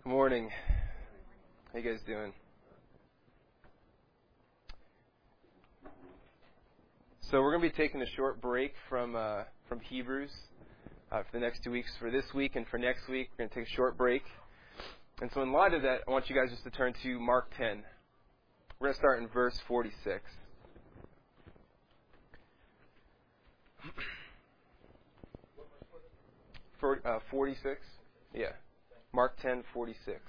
Good morning. How you guys doing? So we're going to be taking a short break from Hebrews for the next 2 weeks. For this week and for next week, we're going to take a short break. And so in light of that, I want you guys just to turn to Mark 10. We're going to start in verse 46. For 46? Yeah. Mark 10:46.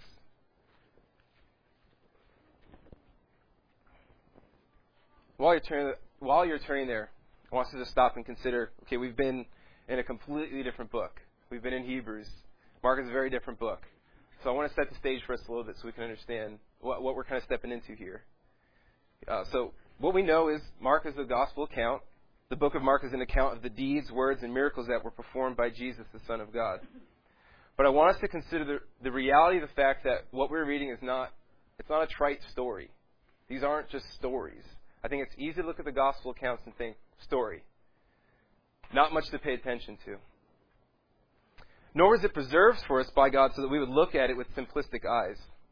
While you're turning there, I want us to stop and consider, okay, we've been in a completely different book. We've been in Hebrews. Mark is a very different book. So I want to set the stage for us a little bit so we can understand what we're kind of stepping into here. So what we know is Mark is a gospel account. The book of Mark is an account of the deeds, words, and miracles that were performed by Jesus, the Son of God. But I want us to consider the reality of the fact that what we're reading it's not a trite story. These aren't just stories. I think it's easy to look at the gospel accounts and think, story. Not much to pay attention to. Nor is it preserved for us by God so that we would look at it with simplistic eyes.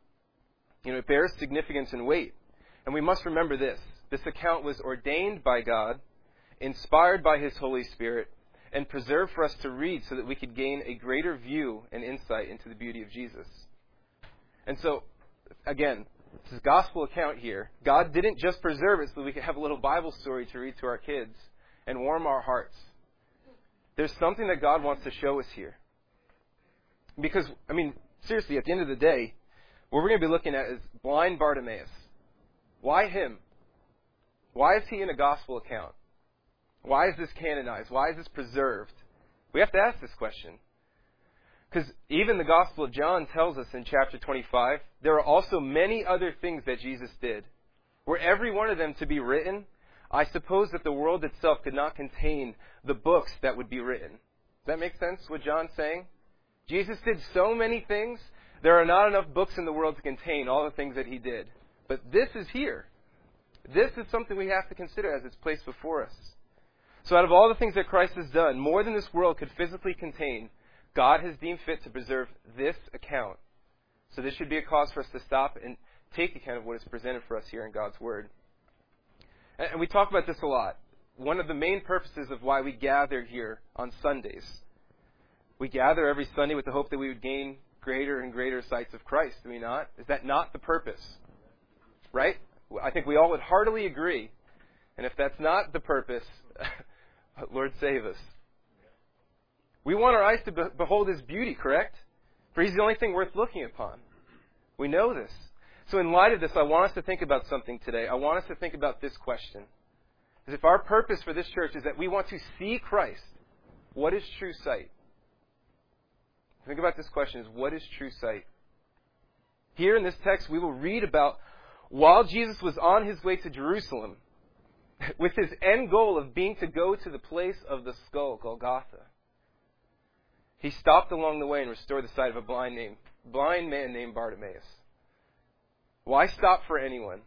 It bears significance and weight. And we must remember this. This account was ordained by God, inspired by His Holy Spirit, and preserved for us to read so that we could gain a greater view and insight into the beauty of Jesus. And so, again, this is a gospel account here. God didn't just preserve it so that we could have a little Bible story to read to our kids and warm our hearts. There's something that God wants to show us here. Because, seriously, at the end of the day, what we're going to be looking at is blind Bartimaeus. Why him? Why is he in a gospel account? Why is this canonized? Why is this preserved? We have to ask this question. Because even the Gospel of John tells us in chapter 25, there are also many other things that Jesus did. Were every one of them to be written, I suppose that the world itself could not contain the books that would be written. Does that make sense, what John's saying? Jesus did so many things, there are not enough books in the world to contain all the things that He did. But this is here. This is something we have to consider as it's placed before us. So out of all the things that Christ has done, more than this world could physically contain, God has deemed fit to preserve this account. So this should be a cause for us to stop and take account of what is presented for us here in God's Word. And we talk about this a lot. One of the main purposes of why we gather here on Sundays. We gather every Sunday with the hope that we would gain greater and greater sights of Christ, do we not? Is that not the purpose? Right? I think we all would heartily agree. And if that's not the purpose, Lord save us. We want our eyes to behold His beauty, correct? For He's the only thing worth looking upon. We know this. So in light of this, I want us to think about something today. I want us to think about this question. As if our purpose for this church is that we want to see Christ, what is true sight? Think about this question, is what is true sight? Here in this text, we will read about while Jesus was on His way to Jerusalem, with His end goal of being to go to the place of the skull, Golgotha, He stopped along the way and restored the sight of a blind man named Bartimaeus. Why stop for anyone?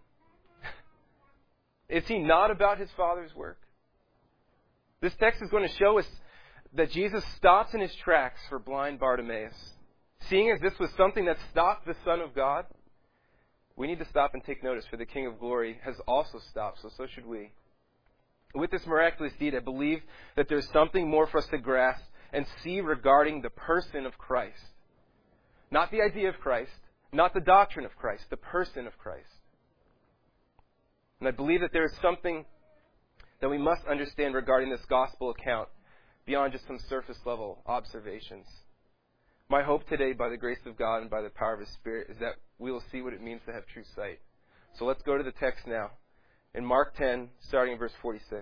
Is He not about His Father's work? This text is going to show us that Jesus stops in His tracks for blind Bartimaeus. Seeing as this was something that stopped the Son of God, we need to stop and take notice, for the King of Glory has also stopped, so should we. With this miraculous deed, I believe that there's something more for us to grasp and see regarding the person of Christ. Not the idea of Christ, not the doctrine of Christ, the person of Christ. And I believe that there is something that we must understand regarding this gospel account beyond just some surface level observations. My hope today, by the grace of God and by the power of His Spirit, is that we will see what it means to have true sight. So let's go to the text now. In Mark 10, starting in verse 46.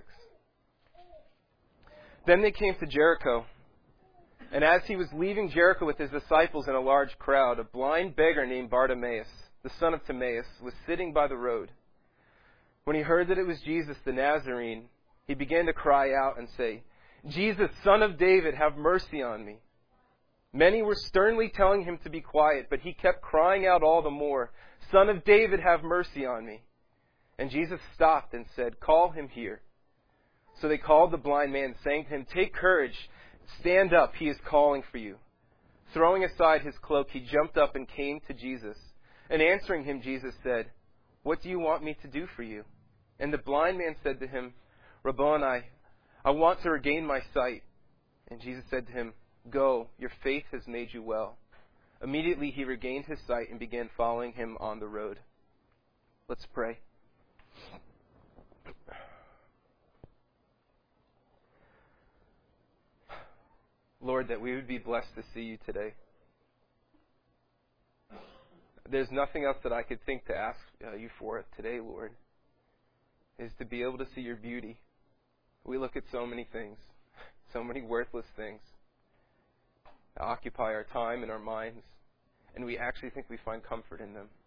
Then they came to Jericho. And as He was leaving Jericho with His disciples and a large crowd, a blind beggar named Bartimaeus, the son of Timaeus, was sitting by the road. When he heard that it was Jesus the Nazarene, he began to cry out and say, Jesus, Son of David, have mercy on me. Many were sternly telling him to be quiet, but he kept crying out all the more, Son of David, have mercy on me. And Jesus stopped and said, Call him here. So they called the blind man, saying to him, Take courage, stand up, he is calling for you. Throwing aside his cloak, he jumped up and came to Jesus. And answering him, Jesus said, "What do you want me to do for you?" And the blind man said to him, "Rabboni, I want to regain my sight." And Jesus said to him, "Go, your faith has made you well." Immediately he regained his sight and began following him on the road. Let's pray. Lord, that we would be blessed to see you today. There's nothing else that I could think to ask you for today, Lord, is to be able to see your beauty. We look at so many things, so many worthless things that occupy our time and our minds, and we actually think we find comfort in them.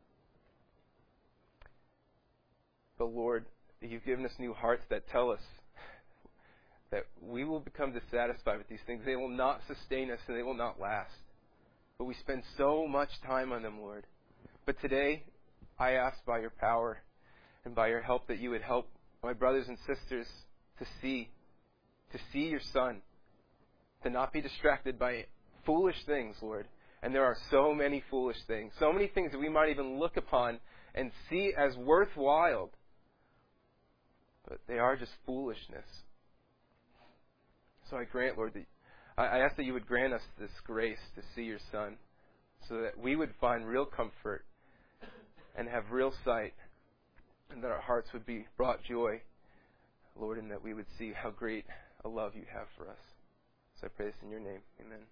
But Lord, you've given us new hearts that tell us that we will become dissatisfied with these things. They will not sustain us and they will not last. But we spend so much time on them, Lord. But today, I ask by your power and by your help that you would help my brothers and sisters to see your Son, to not be distracted by foolish things, Lord. And there are so many foolish things, so many things that we might even look upon and see as worthwhile, but they are just foolishness. So I grant, Lord, that I ask that you would grant us this grace to see your Son, so that we would find real comfort and have real sight, and that our hearts would be brought joy, Lord, and that we would see how great a love you have for us. So I pray this in your name. Amen.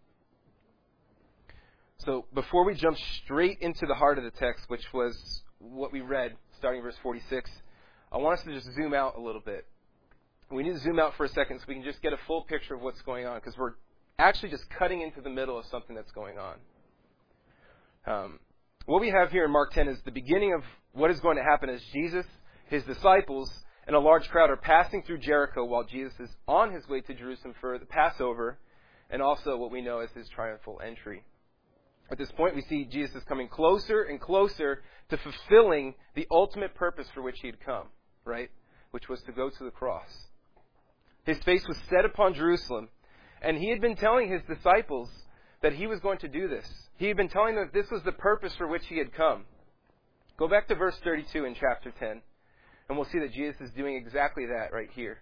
So before we jump straight into the heart of the text, which was what we read, starting verse 46, I want us to just zoom out a little bit. We need to zoom out for a second so we can just get a full picture of what's going on, because we're actually just cutting into the middle of something that's going on. What we have here in Mark 10 is the beginning of what is going to happen as Jesus, his disciples, and a large crowd are passing through Jericho while Jesus is on his way to Jerusalem for the Passover, and also what we know as his triumphal entry. At this point, we see Jesus is coming closer and closer to fulfilling the ultimate purpose for which he had come, right? Which was to go to the cross. His face was set upon Jerusalem, and he had been telling his disciples that he was going to do this. He had been telling them that this was the purpose for which he had come. Go back to verse 32 in chapter 10, and we'll see that Jesus is doing exactly that right here.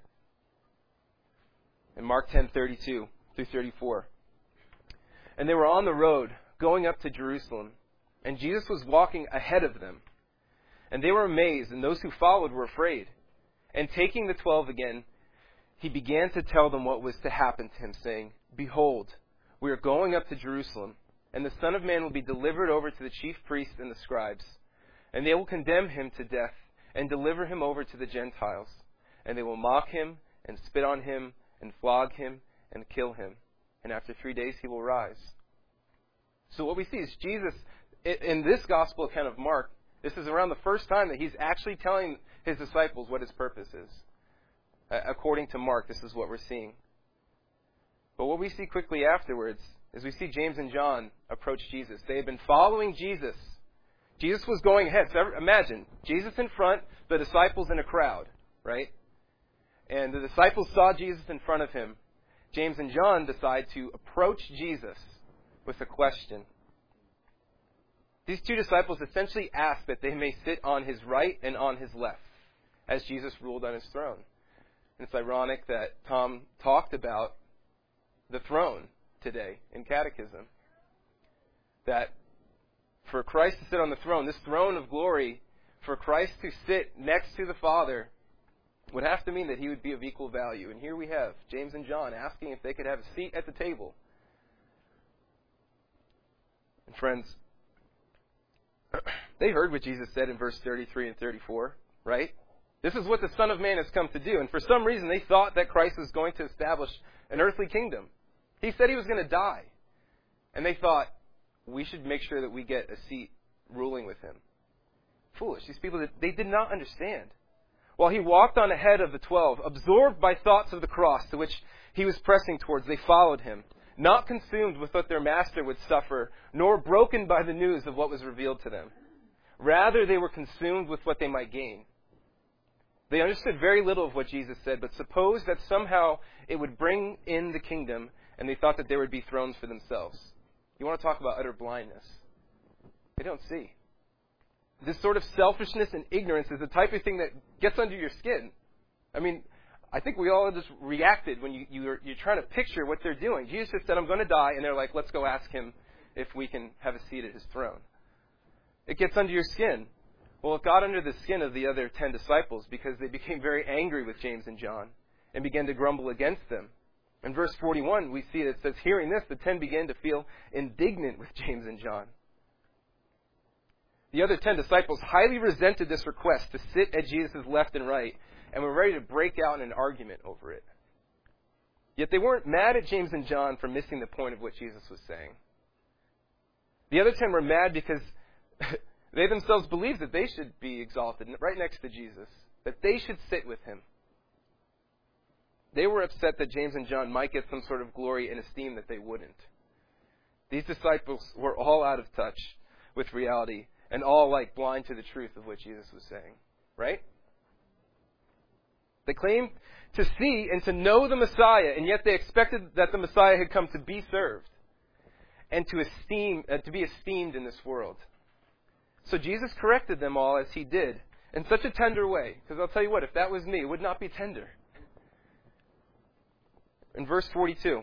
In Mark 10:32 through 34. And they were on the road, going up to Jerusalem, and Jesus was walking ahead of them. And they were amazed, and those who followed were afraid. And taking the 12 again, he began to tell them what was to happen to him, saying, "Behold, we are going up to Jerusalem, and the Son of Man will be delivered over to the chief priests and the scribes. And they will condemn him to death, and deliver him over to the Gentiles. And they will mock him, and spit on him, and flog him, and kill him. And after 3 days he will rise." So what we see is Jesus, in this gospel account of Mark, this is around the first time that he's actually telling his disciples what his purpose is. According to Mark, this is what we're seeing. But what we see quickly afterwards is we see James and John approach Jesus. They had been following Jesus. Jesus was going ahead. So imagine, Jesus in front, the disciples in a crowd, right? And the disciples saw Jesus in front of him. James and John decide to approach Jesus with a question. These two disciples essentially ask that they may sit on his right and on his left as Jesus ruled on his throne. And it's ironic that Tom talked about the throne today in Catechism. That for Christ to sit on the throne, this throne of glory, for Christ to sit next to the Father would have to mean that he would be of equal value. And here we have James and John asking if they could have a seat at the table. And friends, they heard what Jesus said in verse 33 and 34, right? This is what the Son of Man has come to do. And for some reason, they thought that Christ was going to establish an earthly kingdom. He said he was going to die. And they thought, we should make sure that we get a seat ruling with him. Foolish. These people, they did not understand. While he walked on ahead of the 12, absorbed by thoughts of the cross to which he was pressing towards, they followed him, not consumed with what their master would suffer, nor broken by the news of what was revealed to them. Rather, they were consumed with what they might gain. They understood very little of what Jesus said, but supposed that somehow it would bring in the kingdom, and they thought that there would be thrones for themselves. You want to talk about utter blindness. They don't see. This sort of selfishness and ignorance is the type of thing that gets under your skin. I mean, I think we all just reacted when you're trying to picture what they're doing. Jesus just said, I'm going to die, and they're like, let's go ask him if we can have a seat at his throne. It gets under your skin. Well, it got under the skin of the other 10 disciples because they became very angry with James and John and began to grumble against them. In verse 41, we see it says, hearing this, the 10 began to feel indignant with James and John. The other 10 disciples highly resented this request to sit at Jesus' left and right and were ready to break out in an argument over it. Yet they weren't mad at James and John for missing the point of what Jesus was saying. The other 10 were mad because they themselves believed that they should be exalted right next to Jesus, that they should sit with him. They were upset that James and John might get some sort of glory and esteem that they wouldn't. These disciples were all out of touch with reality and all like blind to the truth of what Jesus was saying. Right? They claimed to see and to know the Messiah, and yet they expected that the Messiah had come to be served and to be esteemed in this world. So Jesus corrected them all as he did, in such a tender way. Because I'll tell you what, if that was me, it would not be tender. In verse 42,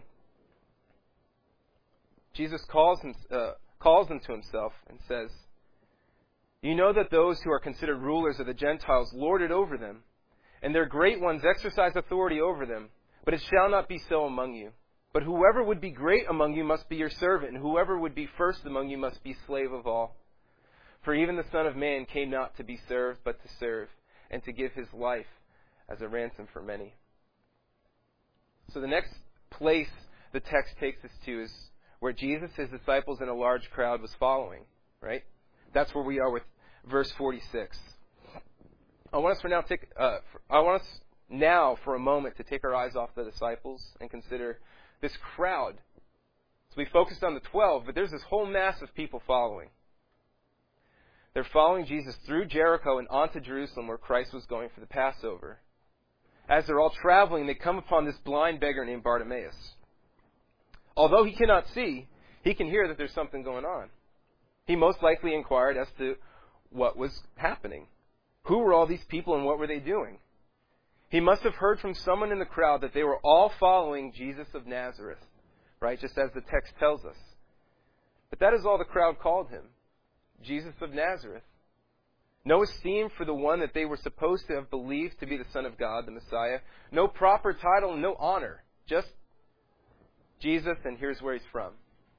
Jesus calls them to himself and says, you know that those who are considered rulers of the Gentiles lord it over them, and their great ones exercise authority over them. But it shall not be so among you. But whoever would be great among you must be your servant, and whoever would be first among you must be slave of all. For even the Son of Man came not to be served, but to serve, and to give his life as a ransom for many. So the next place the text takes us to is where Jesus, his disciples, and a large crowd was following. Right? That's where we are with verse 46. I want us now for a moment to take our eyes off the disciples and consider this crowd. So we focused on the 12, but there's this whole mass of people following. They're following Jesus through Jericho and onto Jerusalem where Christ was going for the Passover. As they're all traveling, they come upon this blind beggar named Bartimaeus. Although he cannot see, he can hear that there's something going on. He most likely inquired as to what was happening. Who were all these people and what were they doing? He must have heard from someone in the crowd that they were all following Jesus of Nazareth, right? Just as the text tells us. But that is all the crowd called him, Jesus of Nazareth. No esteem for the one that they were supposed to have believed to be the Son of God, the Messiah. No proper title, no honor. Just Jesus, and here's where he's from.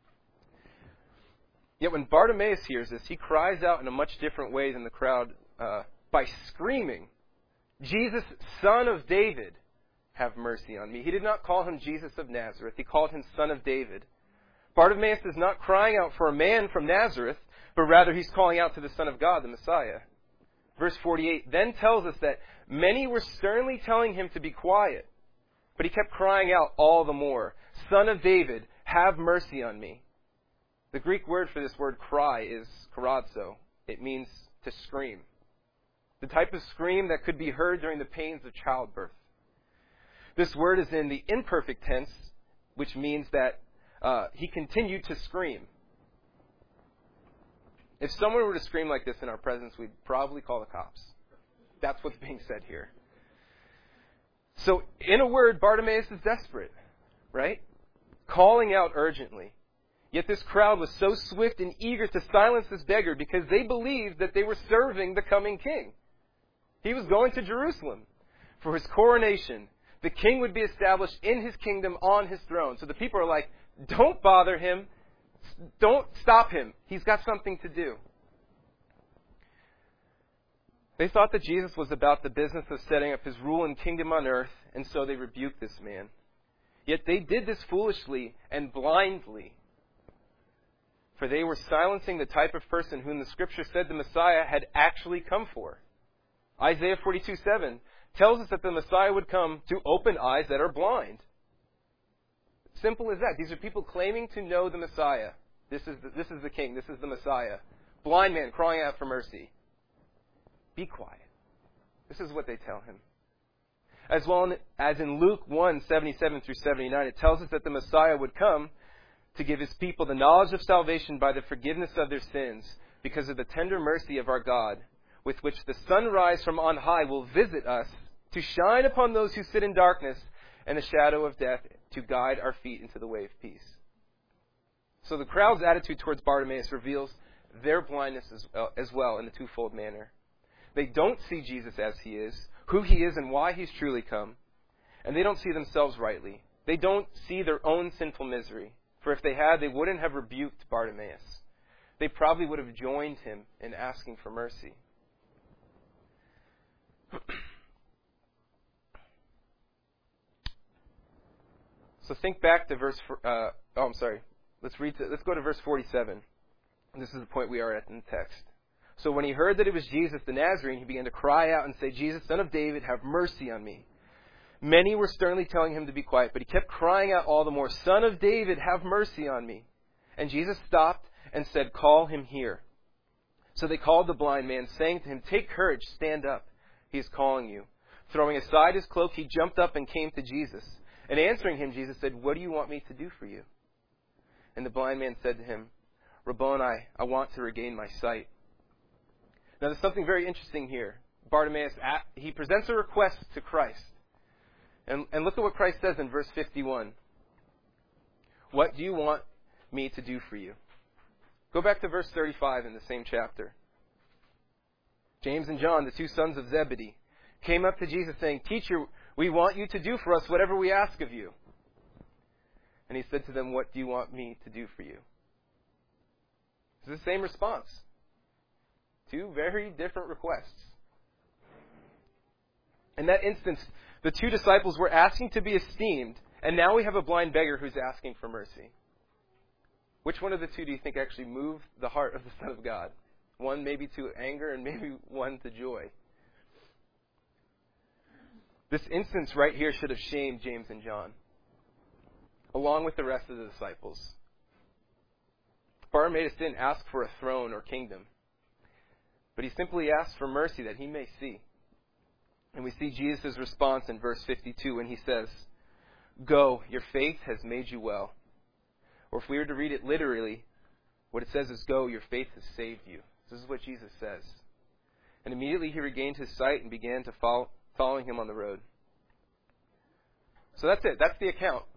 Yet when Bartimaeus hears this, he cries out in a much different way than the crowd by screaming, Jesus, Son of David, have mercy on me. He did not call him Jesus of Nazareth. He called him Son of David. Bartimaeus is not crying out for a man from Nazareth, but rather he's calling out to the Son of God, the Messiah. Verse 48 then tells us that many were sternly telling him to be quiet, but he kept crying out all the more, Son of David, have mercy on me. The Greek word for this word cry is karadzo. It means to scream. The type of scream that could be heard during the pains of childbirth. This word is in the imperfect tense, which means that he continued to scream. If someone were to scream like this in our presence, we'd probably call the cops. That's what's being said here. So, in a word, Bartimaeus is desperate, right? Calling out urgently. Yet this crowd was so swift and eager to silence this beggar because they believed that they were serving the coming king. He was going to Jerusalem for his coronation. The king would be established in his kingdom on his throne. So the people are like, don't bother him. Don't stop him. He's got something to do. They thought that Jesus was about the business of setting up his rule and kingdom on earth, and so they rebuked this man. Yet they did this foolishly and blindly, for they were silencing the type of person whom the Scripture said the Messiah had actually come for. Isaiah 42:7 tells us that the Messiah would come to open eyes that are blind. Simple as that. These are people claiming to know the Messiah. This is the King. This is the Messiah. Blind man crying out for mercy. Be quiet. This is what they tell him. As well as in Luke 1:77 through 79, it tells us that the Messiah would come to give his people the knowledge of salvation by the forgiveness of their sins, because of the tender mercy of our God, with which the sunrise from on high will visit us, to shine upon those who sit in darkness and the shadow of death, to guide our feet into the way of peace." So the crowd's attitude towards Bartimaeus reveals their blindness as well in a twofold manner. They don't see Jesus as he is, who he is and why he's truly come. And they don't see themselves rightly. They don't see their own sinful misery. For if they had, they wouldn't have rebuked Bartimaeus. They probably would have joined him in asking for mercy. So think back to Let's go to verse 47. This is the point we are at in the text. "So when he heard that it was Jesus the Nazarene, he began to cry out and say, 'Jesus, Son of David, have mercy on me.' Many were sternly telling him to be quiet, but he kept crying out all the more, 'Son of David, have mercy on me.' And Jesus stopped and said, 'Call him here.' So they called the blind man, saying to him, 'Take courage, stand up. He is calling you.' Throwing aside his cloak, he jumped up and came to Jesus. And answering him, Jesus said, 'What do you want me to do for you?' And the blind man said to him, 'Rabboni, I want to regain my sight.'" Now there's something very interesting here. Bartimaeus, he presents a request to Christ. And look at what Christ says in verse 51. "What do you want me to do for you?" Go back to verse 35 in the same chapter. "James and John, the two sons of Zebedee, came up to Jesus saying, 'Teacher, we want you to do for us whatever we ask of you.' And he said to them, 'What do you want me to do for you?'" It's the same response. Two very different requests. In that instance, the two disciples were asking to be esteemed, and now we have a blind beggar who's asking for mercy. Which one of the two do you think actually moved the heart of the Son of God? One maybe to anger and maybe one to joy. This instance right here should have shamed James and John, along with the rest of the disciples. Bartimaeus didn't ask for a throne or kingdom, but he simply asked for mercy that he may see. And we see Jesus' response in verse 52 when he says, "Go, your faith has made you well." Or if we were to read it literally, what it says is, "Go, your faith has saved you." This is what Jesus says. And immediately he regained his sight and began to following him on the road. So that's it. That's the account.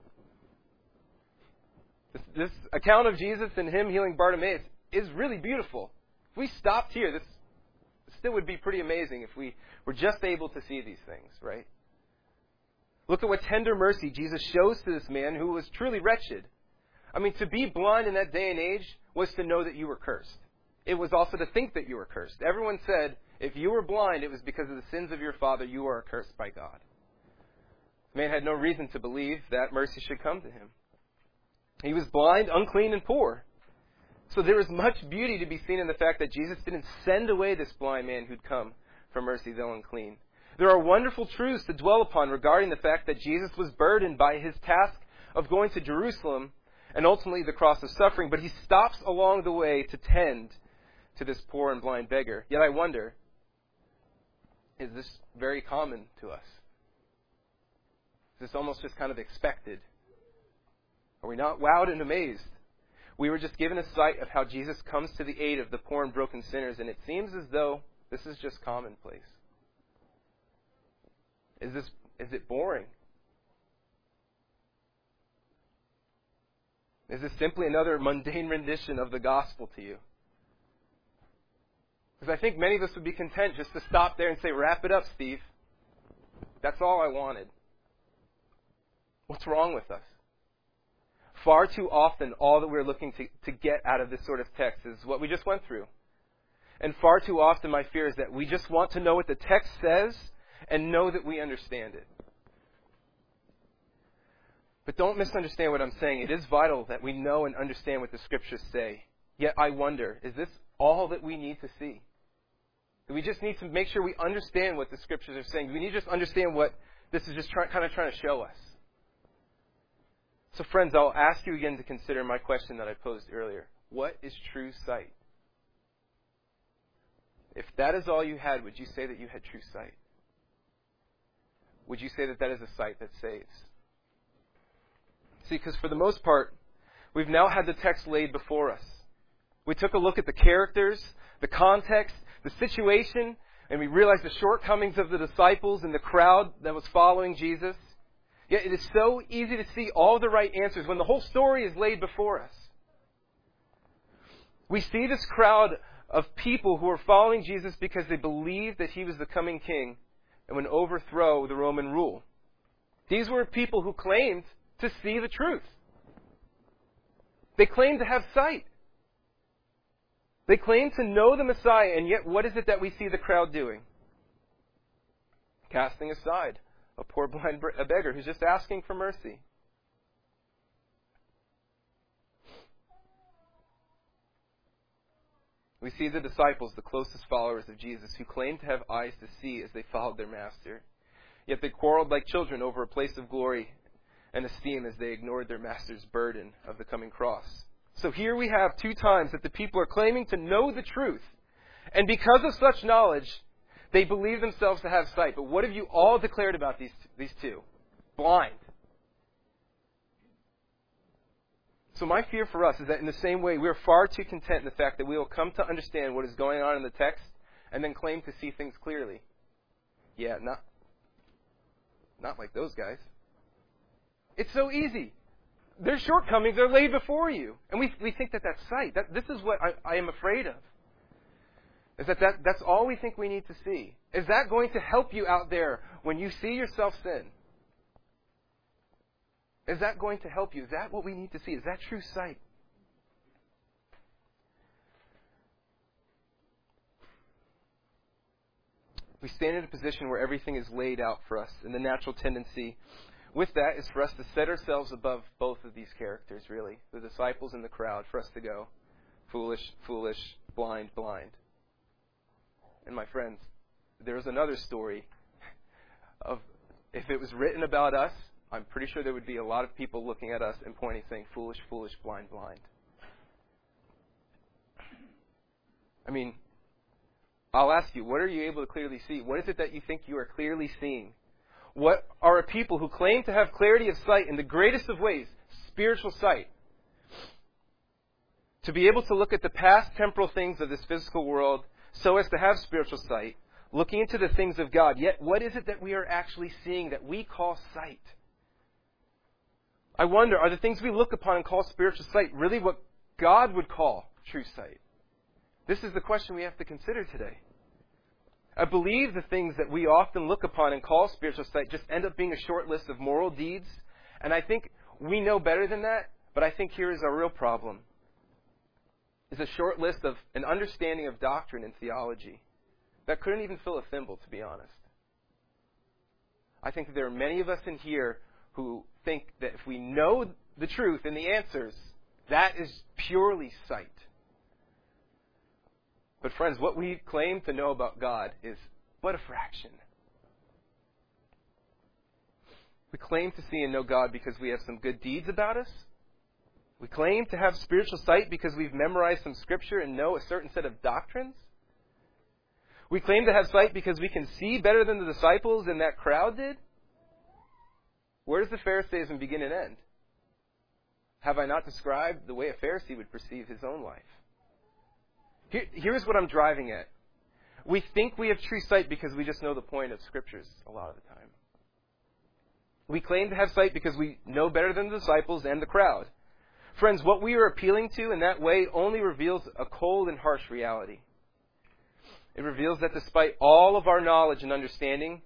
This account of Jesus and him healing Bartimaeus is really beautiful. If we stopped here, this still would be pretty amazing if we were just able to see these things, right? Look at what tender mercy Jesus shows to this man who was truly wretched. I mean, to be blind in that day and age was to know that you were cursed. It was also to think that you were cursed. Everyone said, if you were blind, it was because of the sins of your father, you are cursed by God. The man had no reason to believe that mercy should come to him. He was blind, unclean, and poor. So there was much beauty to be seen in the fact that Jesus didn't send away this blind man who'd come for mercy, though unclean. There are wonderful truths to dwell upon regarding the fact that Jesus was burdened by his task of going to Jerusalem and ultimately the cross of suffering, but he stops along the way to tend to this poor and blind beggar. Yet I wonder, is this very common to us? Is this almost just kind of expected? Are we not wowed and amazed? We were just given a sight of how Jesus comes to the aid of the poor and broken sinners, and it seems as though this is just commonplace. Is it boring? Is this simply another mundane rendition of the gospel to you? Because I think many of us would be content just to stop there and say, "Wrap it up, Steve. That's all I wanted." What's wrong with us? Far too often, all that we're looking to get out of this sort of text is what we just went through. And far too often, my fear is that we just want to know what the text says and know that we understand it. But don't misunderstand what I'm saying. It is vital that we know and understand what the Scriptures say. Yet I wonder, is this all that we need to see? Do we just need to make sure we understand what the Scriptures are saying? Do we need to just understand what this is just trying to show us? So friends, I'll ask you again to consider my question that I posed earlier. What is true sight? If that is all you had, would you say that you had true sight? Would you say that that is a sight that saves? See, because for the most part, We've now had the text laid before us. We took a look at the characters, the context, the situation, and we realized the shortcomings of the disciples and the crowd that was following Jesus. Yet it is so easy to see all the right answers when the whole story is laid before us. We see this crowd of people who are following Jesus because they believed that he was the coming king and would overthrow the Roman rule. These were people who claimed to see the truth. They claimed to have sight. They claimed to know the Messiah, and yet what is it that we see the crowd doing? Casting aside a poor blind beggar who's just asking for mercy. We see the disciples, the closest followers of Jesus, who claimed to have eyes to see as they followed their master. Yet they quarreled like children over a place of glory and esteem as they ignored their master's burden of the coming cross. So here we have 2 times that the people are claiming to know the truth. And because of such knowledge, they believe themselves to have sight. But what have you all declared about these two? Blind. So my fear for us is that in the same way, we are far too content in the fact that we will come to understand what is going on in the text and then claim to see things clearly. Yeah, not like those guys. It's so easy. Their shortcomings are laid before you. And we think that that's sight. This is what I am afraid of. Is that's all we think we need to see. Is that going to help you out there when you see yourself sin? Is that going to help you? Is that what we need to see? Is that true sight? We stand in a position where everything is laid out for us, and the natural tendency with that is for us to set ourselves above both of these characters, really, the disciples and the crowd, for us to go foolish, foolish, blind, blind. And my friends, there's another story of if it was written about us, I'm pretty sure there would be a lot of people looking at us and pointing, saying, foolish, foolish, blind, blind. I mean, I'll ask you, what are you able to clearly see? What is it that you think you are clearly seeing? What are a people who claim to have clarity of sight in the greatest of ways, spiritual sight? To be able to look at the past temporal things of this physical world so as to have spiritual sight, looking into the things of God. Yet, what is it that we are actually seeing that we call sight? I wonder, are the things we look upon and call spiritual sight really what God would call true sight? This is the question we have to consider today. I believe the things that we often look upon and call spiritual sight just end up being a short list of moral deeds. And I think we know better than that, but I think here is our real problem. It's a short list of an understanding of doctrine and theology that couldn't even fill a thimble, to be honest. I think that there are many of us in here who think that if we know the truth and the answers, that is purely sight. But friends, what we claim to know about God is but a fraction. We claim to see and know God because we have some good deeds about us. We claim to have spiritual sight because we've memorized some scripture and know a certain set of doctrines. We claim to have sight because we can see better than the disciples and that crowd did. Where does the Pharisaism begin and end? Have I not described the way a Pharisee would perceive his own life? Here's what I'm driving at. We think we have true sight because we just know the point of scriptures a lot of the time. We claim to have sight because we know better than the disciples and the crowd. Friends, what we are appealing to in that way only reveals a cold and harsh reality. It reveals that despite all of our knowledge and understanding,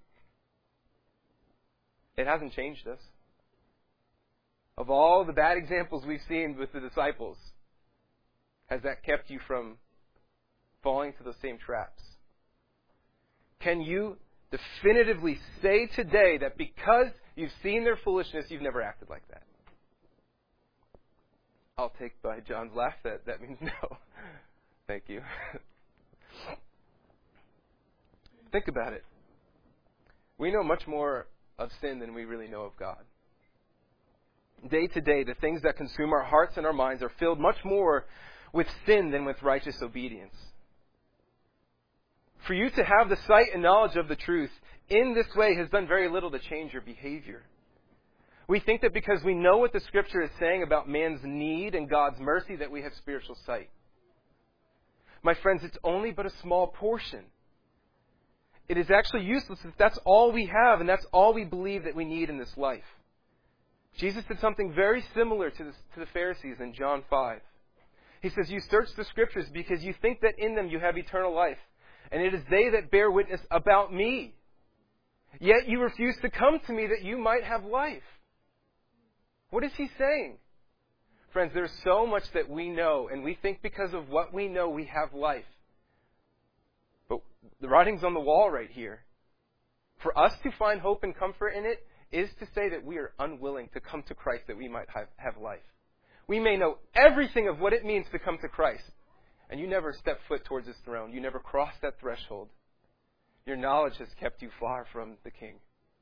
it hasn't changed us. Of all the bad examples we've seen with the disciples, has that kept you from falling to those same traps? Can you definitively say today that because you've seen their foolishness, you've never acted like that? I'll take by John's laugh that means no. Thank you. Think about it. We know much more of sin than we really know of God. Day to day, the things that consume our hearts and our minds are filled much more with sin than with righteous obedience. For you to have the sight and knowledge of the truth in this way has done very little to change your behavior. We think that because we know what the Scripture is saying about man's need and God's mercy that we have spiritual sight. My friends, it's only but a small portion. It is actually useless if that's all we have and that's all we believe that we need in this life. Jesus did something very similar to the Pharisees in John 5. He says, you search the Scriptures because you think that in them you have eternal life, and it is they that bear witness about me. Yet you refuse to come to me that you might have life. What is he saying? Friends, there's so much that we know, and we think because of what we know we have life. But the writing's on the wall right here. For us to find hope and comfort in it is to say that we are unwilling to come to Christ that we might have life. We may know everything of what it means to come to Christ, and you never step foot towards His throne. You never cross that threshold. Your knowledge has kept you far from the King.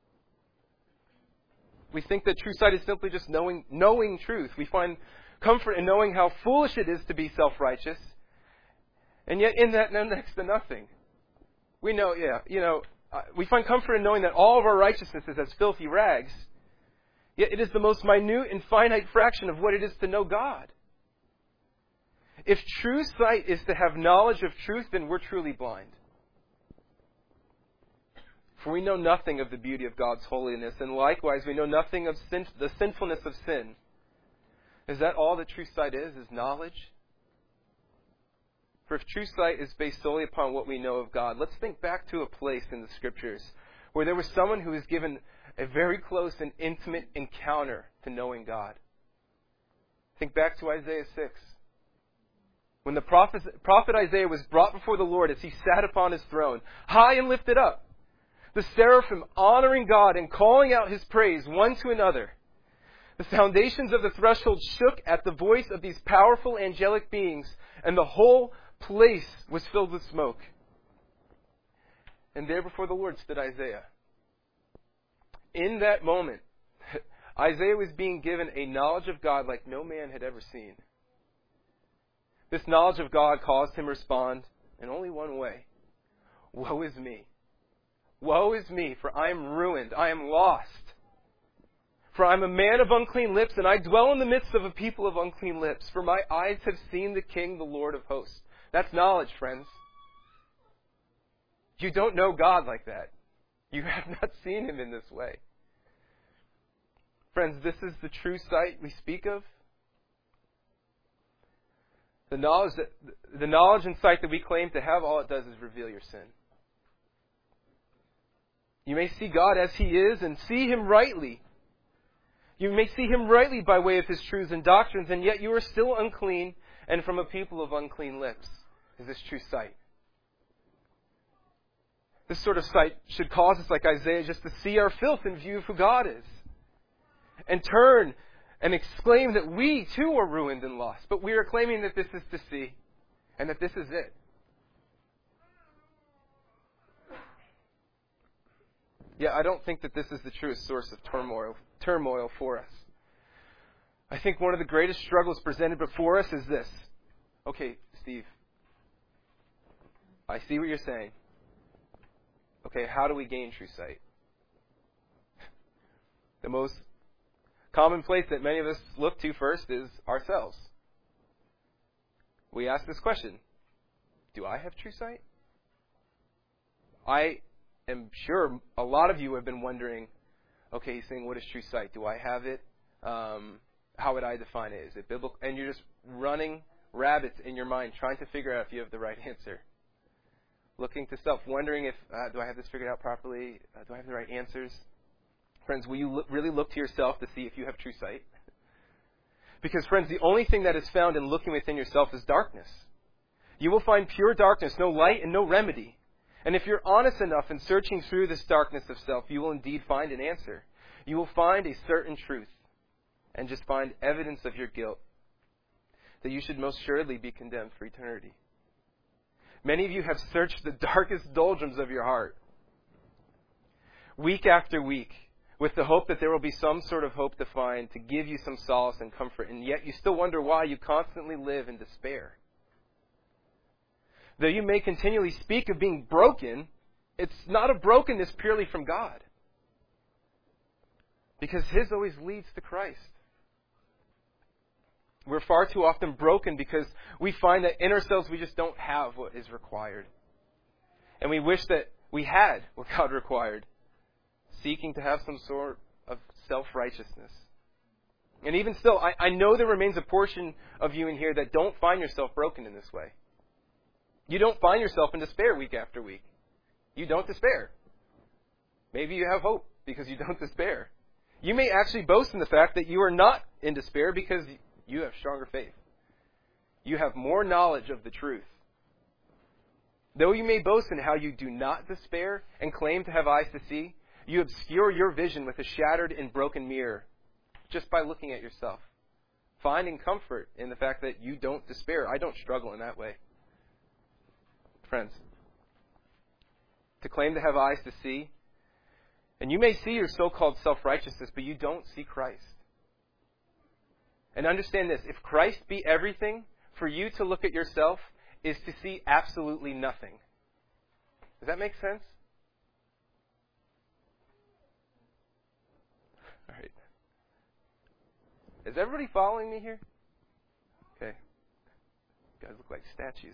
We think that true sight is simply just knowing truth. We find comfort in knowing how foolish it is to be self-righteous, and yet in that, next to nothing. We know, we find comfort in knowing that all of our righteousness is as filthy rags, yet it is the most minute and finite fraction of what it is to know God. If true sight is to have knowledge of truth, then we're truly blind. For we know nothing of the beauty of God's holiness, and likewise we know nothing of the sinfulness of sin. Is that all that true sight is knowledge? For if true sight is based solely upon what we know of God, let's think back to a place in the Scriptures where there was someone who was given a very close and intimate encounter to knowing God. Think back to Isaiah 6. When the prophet Isaiah was brought before the Lord as he sat upon his throne, high and lifted up, the seraphim honoring God and calling out His praise one to another. The foundations of the threshold shook at the voice of these powerful angelic beings, and the whole place was filled with smoke. And there before the Lord stood Isaiah. In that moment, Isaiah was being given a knowledge of God like no man had ever seen. This knowledge of God caused him to respond in only one way. Woe is me. Woe is me, for I am ruined. I am lost. For I am a man of unclean lips, and I dwell in the midst of a people of unclean lips. For my eyes have seen the King, the Lord of hosts. That's knowledge, friends. You don't know God like that. You have not seen Him in this way. Friends, this is the true sight we speak of. The knowledge and sight that we claim to have, all it does is reveal your sin. You may see God as He is and see Him rightly. You may see Him rightly by way of His truths and doctrines, and yet you are still unclean and from a people of unclean lips. Is this true sight? This sort of sight should cause us, like Isaiah, just to see our filth in view of who God is. And turn and exclaim that we too are ruined and lost. But we are claiming that this is to see and that this is it. Yeah, I don't think that this is the truest source of turmoil for us. I think one of the greatest struggles presented before us is this. Okay, Steve, I see what you're saying. Okay, how do we gain true sight? The most common place that many of us look to first is ourselves. We ask this question, do I have true sight? I am sure a lot of you have been wondering, okay, he's saying, what is true sight? Do I have it? How would I define it? Is it biblical? And you're just running rabbits in your mind trying to figure out if you have the right answer. Looking to self, wondering if, do I have this figured out properly? Do I have the right answers? Friends, will you really look to yourself to see if you have true sight? Because, friends, the only thing that is found in looking within yourself is darkness. You will find pure darkness, no light and no remedy. And if you're honest enough in searching through this darkness of self, you will indeed find an answer. You will find a certain truth and just find evidence of your guilt, that you should most assuredly be condemned for eternity. Many of you have searched the darkest doldrums of your heart, week after week, with the hope that there will be some sort of hope to find to give you some solace and comfort, and yet you still wonder why you constantly live in despair. Though you may continually speak of being broken, it's not a brokenness purely from God. Because His always leads to Christ. We're far too often broken because we find that in ourselves we just don't have what is required. And we wish that we had what God required, seeking to have some sort of self-righteousness. And even still, I know there remains a portion of you in here that don't find yourself broken in this way. You don't find yourself in despair week after week. You don't despair. Maybe you have hope because you don't despair. You may actually boast in the fact that you are not in despair because you have stronger faith. You have more knowledge of the truth. Though you may boast in how you do not despair and claim to have eyes to see, you obscure your vision with a shattered and broken mirror just by looking at yourself. Finding comfort in the fact that you don't despair. I don't struggle in that way. Friends, to claim to have eyes to see, and you may see your so-called self-righteousness, but you don't see Christ. And understand this, if Christ be everything, for you to look at yourself is to see absolutely nothing. Does that make sense? All right. Is everybody following me here? Okay. You guys look like statues.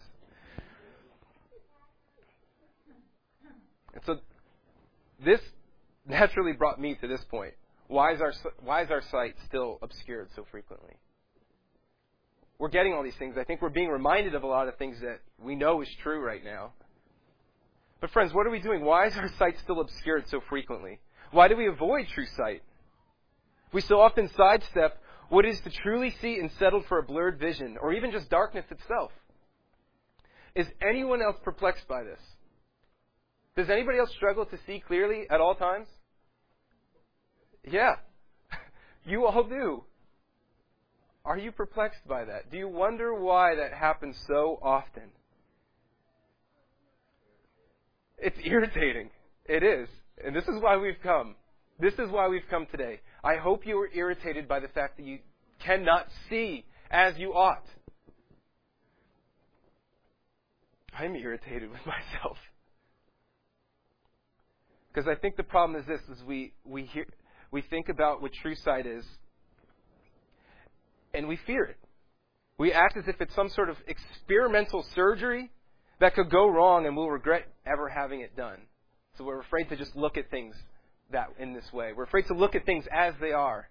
And so this naturally brought me to this point. Why is our sight still obscured so frequently? We're getting all these things. I think we're being reminded of a lot of things that we know is true right now. But friends, what are we doing? Why is our sight still obscured so frequently? Why do we avoid true sight? We so often sidestep what is to truly see and settle for a blurred vision, or even just darkness itself. Is anyone else perplexed by this? Does anybody else struggle to see clearly at all times? Yeah, you all do. Are you perplexed by that? Do you wonder why that happens so often? It's irritating. It is. And this is why we've come. This is why we've come today. I hope you are irritated by the fact that you cannot see as you ought. I'm irritated with myself. Because I think the problem is this, is we think about what true sight is, and we fear it. We act as if it's some sort of experimental surgery that could go wrong and we'll regret ever having it done. So we're afraid to just look at things in this way. We're afraid to look at things as they are.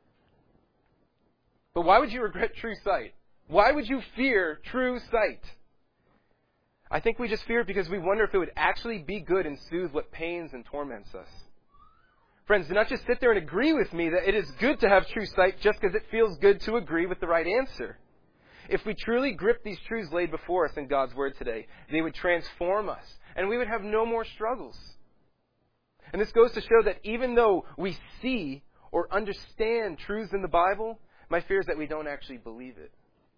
But why would you regret true sight? Why would you fear true sight? I think we just fear it because we wonder if it would actually be good and soothe what pains and torments us. Friends, do not just sit there and agree with me that it is good to have true sight just because it feels good to agree with the right answer. If we truly grip these truths laid before us in God's Word today, they would transform us, and we would have no more struggles. And this goes to show that even though we see or understand truths in the Bible, my fear is that we don't actually believe it.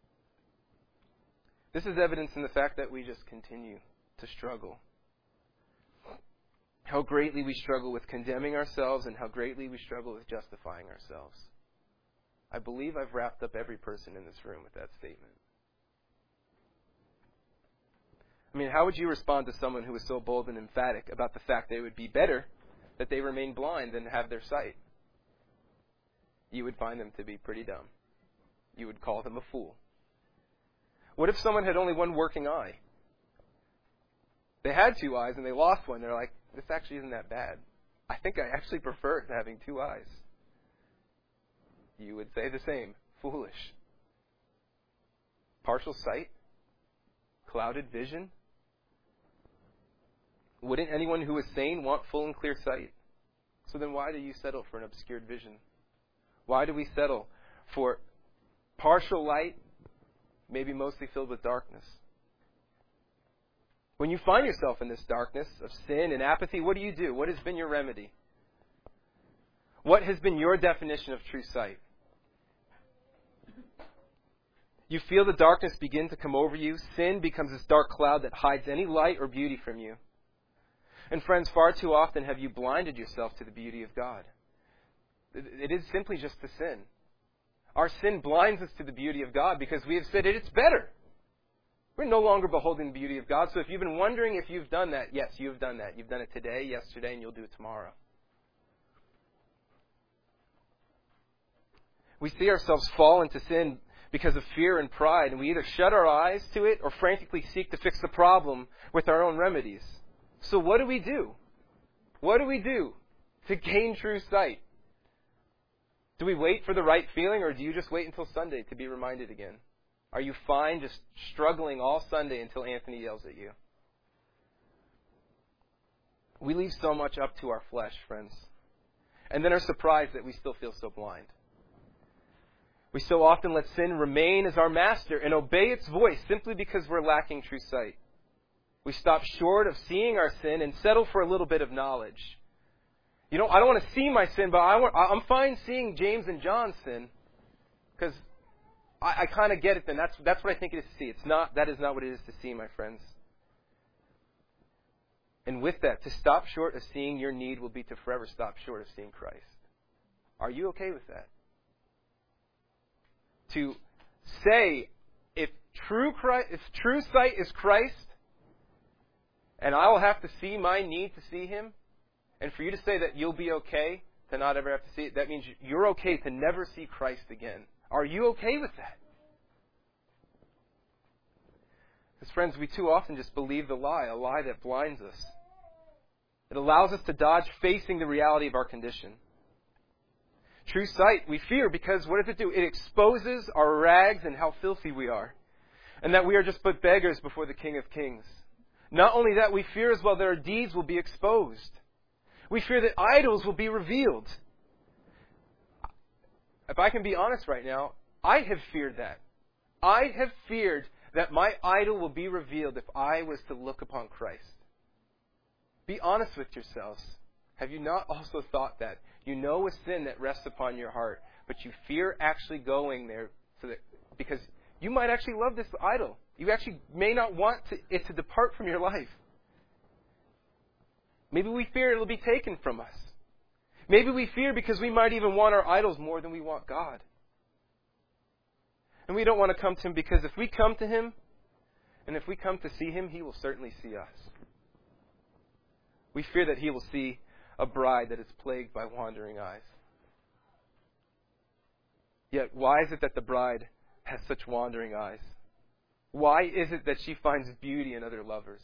This is evidence in the fact that we just continue to struggle. How greatly we struggle with condemning ourselves and how greatly we struggle with justifying ourselves. I believe I've wrapped up every person in this room with that statement. I mean, how would you respond to someone who was so bold and emphatic about the fact that it would be better that they remain blind than have their sight? You would find them to be pretty dumb. You would call them a fool. What if someone had only one working eye? They had two eyes and they lost one. They're like, this actually isn't that bad. I think I actually prefer having two eyes. You would say the same. Foolish. Partial sight? Clouded vision? Wouldn't anyone who is sane want full and clear sight? So then why do you settle for an obscured vision? Why do we settle for partial light, maybe mostly filled with darkness? When you find yourself in this darkness of sin and apathy, what do? What has been your remedy? What has been your definition of true sight? You feel the darkness begin to come over you. Sin becomes this dark cloud that hides any light or beauty from you. And friends, far too often have you blinded yourself to the beauty of God. It is simply just the sin. Our sin blinds us to the beauty of God because we have said it's better. We're no longer beholding the beauty of God. So if you've been wondering if you've done that, yes, you have done that. You've done it today, yesterday, and you'll do it tomorrow. We see ourselves fall into sin because of fear and pride, and we either shut our eyes to it or frantically seek to fix the problem with our own remedies. So what do we do? What do we do to gain true sight? Do we wait for the right feeling, or do you just wait until Sunday to be reminded again? Are you fine just struggling all Sunday until Anthony yells at you? We leave so much up to our flesh, friends, and then are surprised that we still feel so blind. We so often let sin remain as our master and obey its voice simply because we're lacking true sight. We stop short of seeing our sin and settle for a little bit of knowledge. I don't want to see my sin, but I'm fine seeing James and John's sin because I kind of get it then. That's what I think it is to see. That is not what it is to see, my friends. And with that, to stop short of seeing your need will be to forever stop short of seeing Christ. Are you okay with that? To say, if true sight is Christ, and I will have to see my need to see Him, and for you to say that you'll be okay to not ever have to see it, that means you're okay to never see Christ again. Are you okay with that? Because friends, we too often just believe the lie, a lie that blinds us. It allows us to dodge facing the reality of our condition. True sight, we fear because what does it do? It exposes our rags and how filthy we are. And that we are just but beggars before the King of Kings. Not only that, we fear as well that our deeds will be exposed. We fear that idols will be revealed. If I can be honest right now, I have feared that. I have feared that my idol will be revealed if I was to look upon Christ. Be honest with yourselves. Have you not also thought that? You know a sin that rests upon your heart, but you fear actually going there because you might actually love this idol. You actually may not want it to depart from your life. Maybe we fear it will be taken from us. Maybe we fear because we might even want our idols more than we want God. And we don't want to come to Him because if we come to Him, and if we come to see Him, He will certainly see us. We fear that He will see a bride that is plagued by wandering eyes. Yet, why is it that the bride has such wandering eyes? Why is it that she finds beauty in other lovers?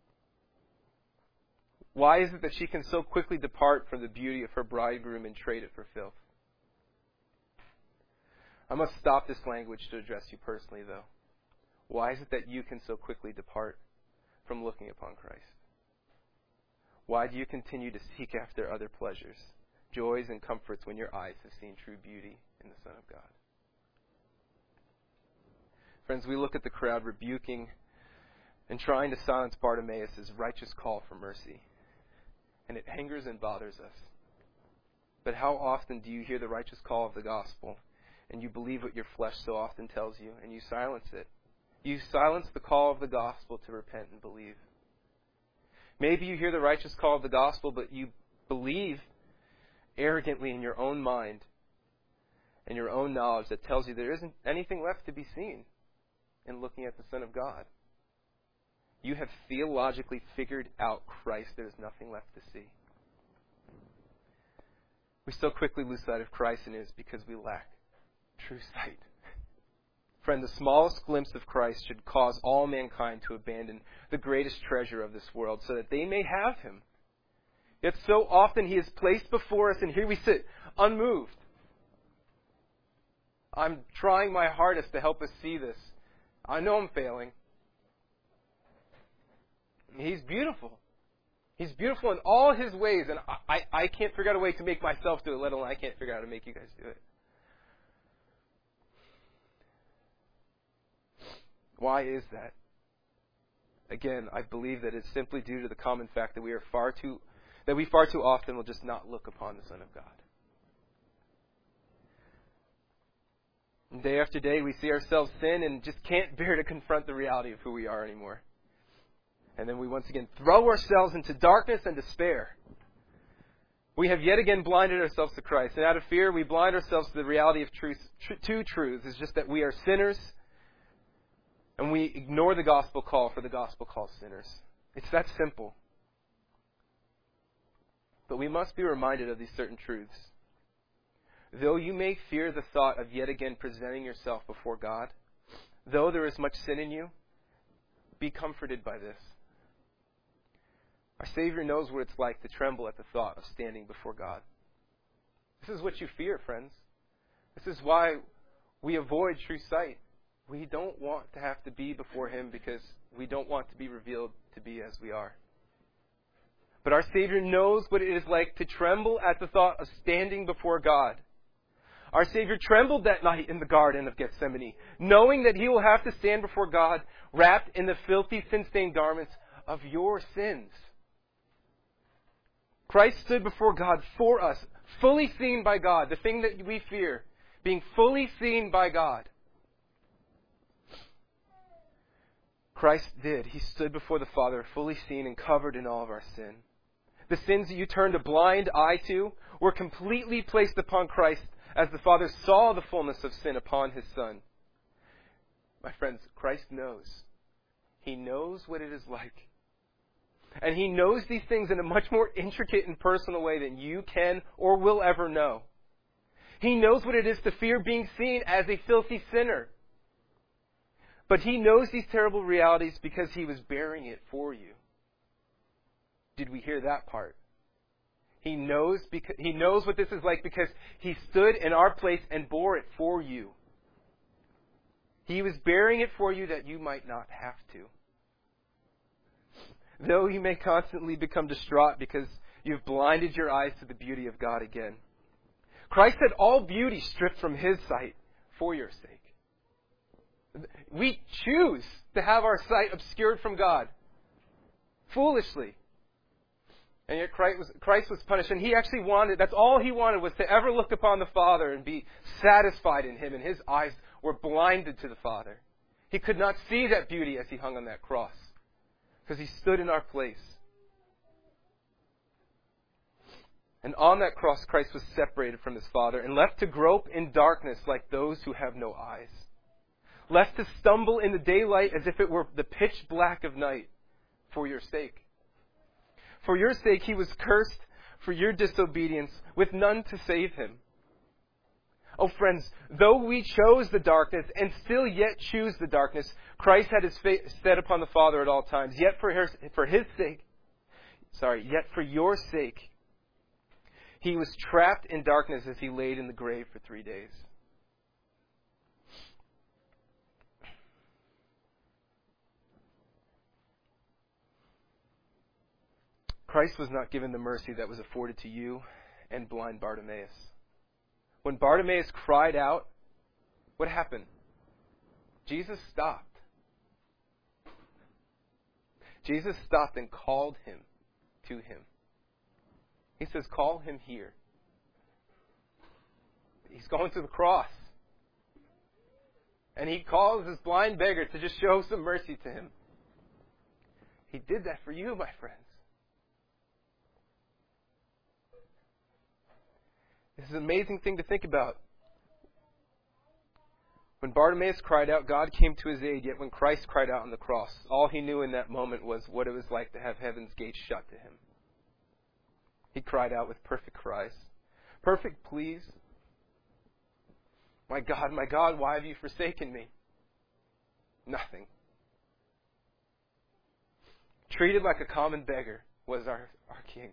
Why is it that she can so quickly depart from the beauty of her bridegroom and trade it for filth? I must stop this language to address you personally, though. Why is it that you can so quickly depart from looking upon Christ? Why do you continue to seek after other pleasures, joys, and comforts when your eyes have seen true beauty in the Son of God? Friends, we look at the crowd rebuking and trying to silence Bartimaeus' righteous call for mercy. And it angers and bothers us. But how often do you hear the righteous call of the gospel and you believe what your flesh so often tells you and you silence it? You silence the call of the gospel to repent and believe. Maybe you hear the righteous call of the gospel, but you believe arrogantly in your own mind and your own knowledge that tells you there isn't anything left to be seen in looking at the Son of God. You have theologically figured out Christ. There is nothing left to see. We so quickly lose sight of Christ, and it is because we lack true sight. Friend, the smallest glimpse of Christ should cause all mankind to abandon the greatest treasure of this world so that they may have Him. Yet so often He is placed before us, and here we sit, unmoved. I'm trying my hardest to help us see this. I know I'm failing. He's beautiful. He's beautiful in all His ways, and I can't figure out a way to make myself do it, let alone I can't figure out how to make you guys do it. Why is that? Again, I believe that it's simply due to the common fact that we far too often will just not look upon the Son of God. And day after day, we see ourselves sin and just can't bear to confront the reality of who we are anymore. And then we once again throw ourselves into darkness and despair. We have yet again blinded ourselves to Christ. And out of fear, we blind ourselves to the reality of two truths. It's just that we are sinners, and we ignore the gospel call, for the gospel calls sinners. It's that simple. But we must be reminded of these certain truths. though you may fear the thought of yet again presenting yourself before God, though there is much sin in you, be comforted by this. Our Savior knows what it's like to tremble at the thought of standing before God. This is what you fear, friends. This is why we avoid true sight. We don't want to have to be before Him because we don't want to be revealed to be as we are. But our Savior knows what it is like to tremble at the thought of standing before God. Our Savior trembled that night in the Garden of Gethsemane, knowing that He will have to stand before God wrapped in the filthy, sin-stained garments of your sins. Christ stood before God for us, fully seen by God, the thing that we fear, being fully seen by God. Christ did. He stood before the Father, fully seen and covered in all of our sin. The sins that you turned a blind eye to were completely placed upon Christ as the Father saw the fullness of sin upon His Son. My friends, Christ knows. He knows what it is like. And He knows these things in a much more intricate and personal way than you can or will ever know. He knows what it is to fear being seen as a filthy sinner. But He knows these terrible realities because He was bearing it for you. Did we hear that part? He knows what this is like because He stood in our place and bore it for you. He was bearing it for you that you might not have to. Though you may constantly become distraught because you've blinded your eyes to the beauty of God again. Christ had all beauty stripped from His sight for your sake. We choose to have our sight obscured from God. Foolishly. And yet Christ was punished. And He actually that's all He wanted was to ever look upon the Father and be satisfied in Him. And His eyes were blinded to the Father. He could not see that beauty as He hung on that cross. Because He stood in our place. And on that cross, Christ was separated from His Father and left to grope in darkness like those who have no eyes. Left to stumble in the daylight as if it were the pitch black of night for your sake. For your sake, He was cursed for your disobedience with none to save Him. Oh friends, though we chose the darkness and still yet choose the darkness, Christ had His face set upon the Father at all times. Yet for your sake, He was trapped in darkness as He laid in the grave for 3 days. Christ was not given the mercy that was afforded to you and blind Bartimaeus. When Bartimaeus cried out, what happened? Jesus stopped. Jesus stopped and called him to Him. He says, call him here. He's going to the cross. And He calls this blind beggar to just show some mercy to him. He did that for you, my friends. This is an amazing thing to think about. When Bartimaeus cried out, God came to his aid. Yet when Christ cried out on the cross, all he knew in that moment was what it was like to have heaven's gates shut to him. He cried out with perfect cries, perfect pleas. My God, why have you forsaken me? Nothing. Treated like a common beggar was our King.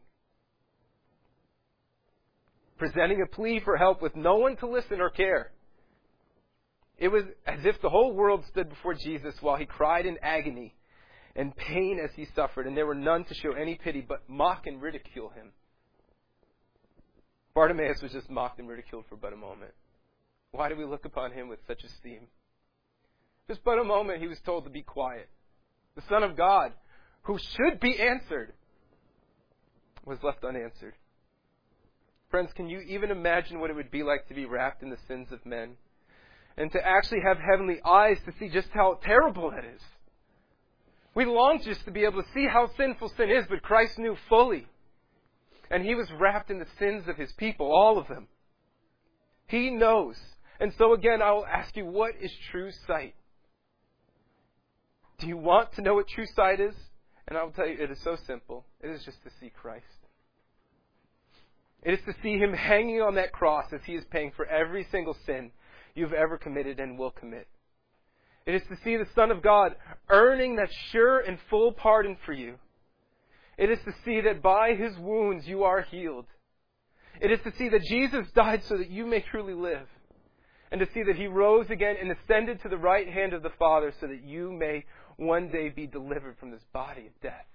Presenting a plea for help with no one to listen or care. It was as if the whole world stood before Jesus while He cried in agony and pain as He suffered, and there were none to show any pity but mock and ridicule Him. Bartimaeus was just mocked and ridiculed for but a moment. Why do we look upon him with such esteem? Just but a moment he was told to be quiet. The Son of God, who should be answered, was left unanswered. Friends, can you even imagine what it would be like to be wrapped in the sins of men? And to actually have heavenly eyes to see just how terrible that is. We long just to be able to see how sinful sin is, but Christ knew fully. And He was wrapped in the sins of His people, all of them. He knows. And so again, I will ask you, what is true sight? Do you want to know what true sight is? And I will tell you, it is so simple. It is just to see Christ. It is to see him hanging on that cross as he is paying for every single sin you've ever committed and will commit. It is to see the Son of God earning that sure and full pardon for you. It is to see that by his wounds you are healed. It is to see that Jesus died so that you may truly live. And to see that he rose again and ascended to the right hand of the Father so that you may one day be delivered from this body of death.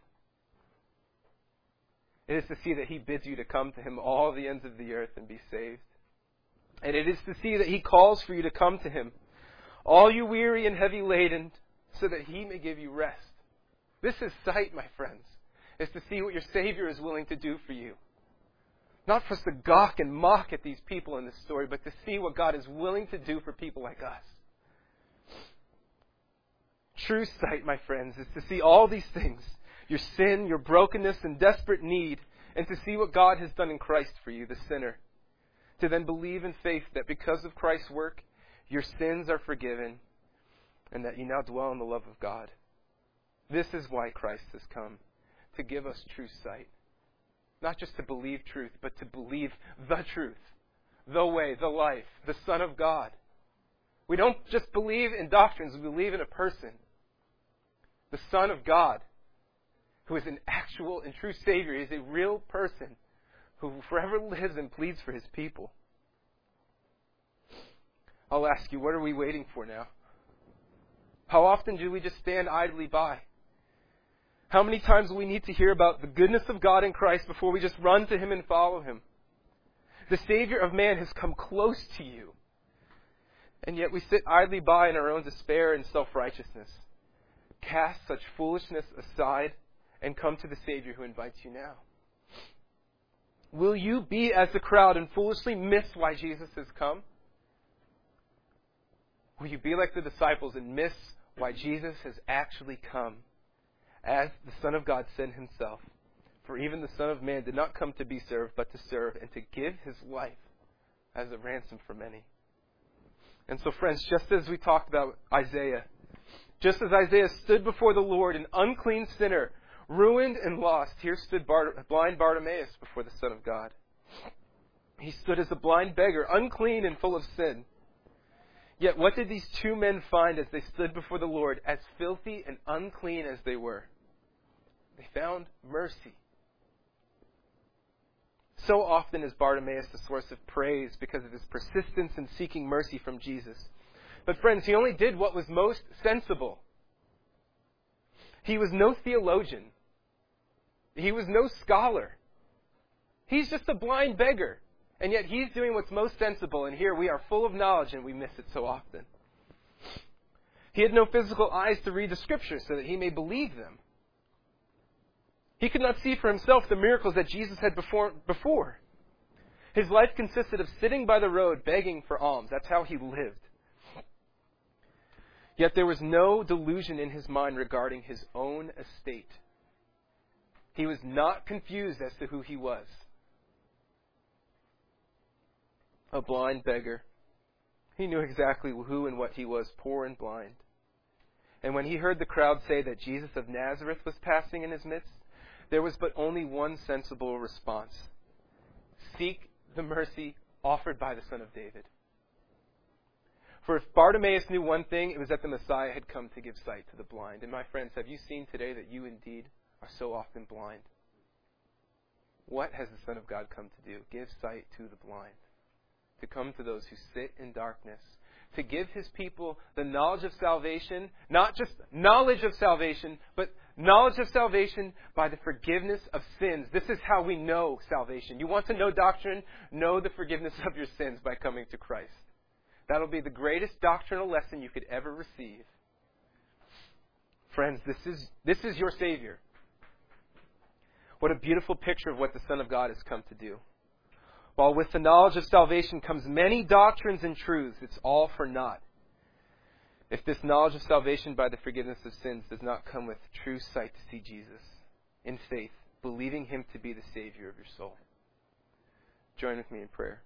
It is to see that he bids you to come to him all the ends of the earth and be saved. And it is to see that he calls for you to come to him, all you weary and heavy laden, so that he may give you rest. This is sight, my friends, is to see what your Savior is willing to do for you. Not for us to gawk and mock at these people in this story, but to see what God is willing to do for people like us. True sight, my friends, is to see all these things, your sin, your brokenness, and desperate need, and to see what God has done in Christ for you, the sinner. To then believe in faith that because of Christ's work, your sins are forgiven, and that you now dwell in the love of God. This is why Christ has come, to give us true sight. Not just to believe truth, but to believe the truth, the way, the life, the Son of God. We don't just believe in doctrines, we believe in a person. The Son of God, who is an actual and true Savior. He is a real person who forever lives and pleads for his people. I'll ask you, what are we waiting for now? How often do we just stand idly by? How many times will we need to hear about the goodness of God in Christ before we just run to him and follow him? The Savior of man has come close to you. And yet we sit idly by in our own despair and self-righteousness. Cast such foolishness aside and come to the Savior who invites you now. Will you be as the crowd and foolishly miss why Jesus has come? Will you be like the disciples and miss why Jesus has actually come? As the Son of God said himself, for even the Son of Man did not come to be served, but to serve and to give his life as a ransom for many. And so, friends, just as we talked about Isaiah, just as Isaiah stood before the Lord, an unclean sinner, ruined and lost, here stood blind Bartimaeus before the Son of God. He stood as a blind beggar, unclean and full of sin. Yet what did these two men find as they stood before the Lord, as filthy and unclean as they were? They found mercy. So often is Bartimaeus the source of praise because of his persistence in seeking mercy from Jesus. But friends, he only did what was most sensible. He was no theologian. He was no scholar. He's just a blind beggar. And yet he's doing what's most sensible, and here we are full of knowledge and we miss it so often. He had no physical eyes to read the Scriptures so that he may believe them. He could not see for himself the miracles that Jesus had performed before. His life consisted of sitting by the road begging for alms. That's how he lived. Yet there was no delusion in his mind regarding his own estate. He was not confused as to who he was. A blind beggar. He knew exactly who and what he was, poor and blind. And when he heard the crowd say that Jesus of Nazareth was passing in his midst, there was but only one sensible response. Seek the mercy offered by the Son of David. For if Bartimaeus knew one thing, it was that the Messiah had come to give sight to the blind. And my friends, have you seen today that you indeed are so often blind? What has the Son of God come to do? Give sight to the blind. To come to those who sit in darkness, to give his people the knowledge of salvation, not just knowledge of salvation, but knowledge of salvation by the forgiveness of sins. This is how we know salvation. You want to know doctrine? Know the forgiveness of your sins by coming to Christ. That'll be the greatest doctrinal lesson you could ever receive. Friends, this is your Savior. What a beautiful picture of what the Son of God has come to do. While with the knowledge of salvation comes many doctrines and truths, it's all for naught if this knowledge of salvation by the forgiveness of sins does not come with true sight to see Jesus in faith, believing him to be the Savior of your soul. Join with me in prayer.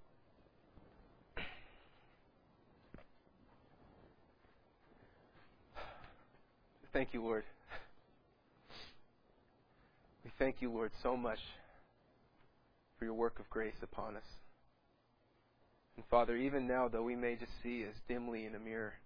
Thank you, Lord. We thank you, Lord, so much for your work of grace upon us. And Father, even now, though we may just see as dimly in a mirror,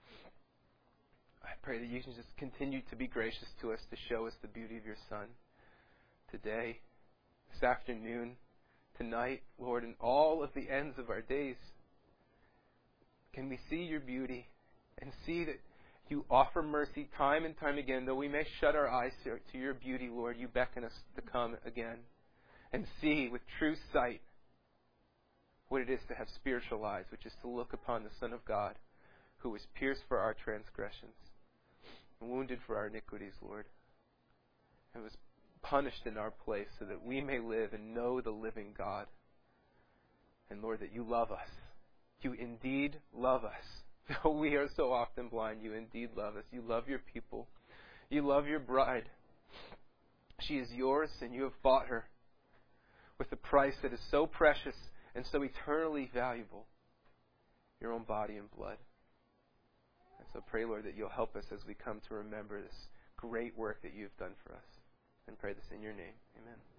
I pray that you can just continue to be gracious to us, to show us the beauty of your Son today, this afternoon, tonight, Lord, and all of the ends of our days. Can we see your beauty and see that you offer mercy time and time again? Though we may shut our eyes to your beauty, Lord, you beckon us to come again and see with true sight what it is to have spiritual eyes, which is to look upon the Son of God, who was pierced for our transgressions and wounded for our iniquities, Lord, and was punished in our place so that we may live and know the living God. And Lord, that you love us. You indeed love us. Though we are so often blind, you indeed love us. You love your people. You love your bride. She is yours, and you have bought her with a price that is so precious and so eternally valuable, your own body and blood. And so pray, Lord, that you'll help us as we come to remember this great work that you've done for us. And pray this in your name. Amen.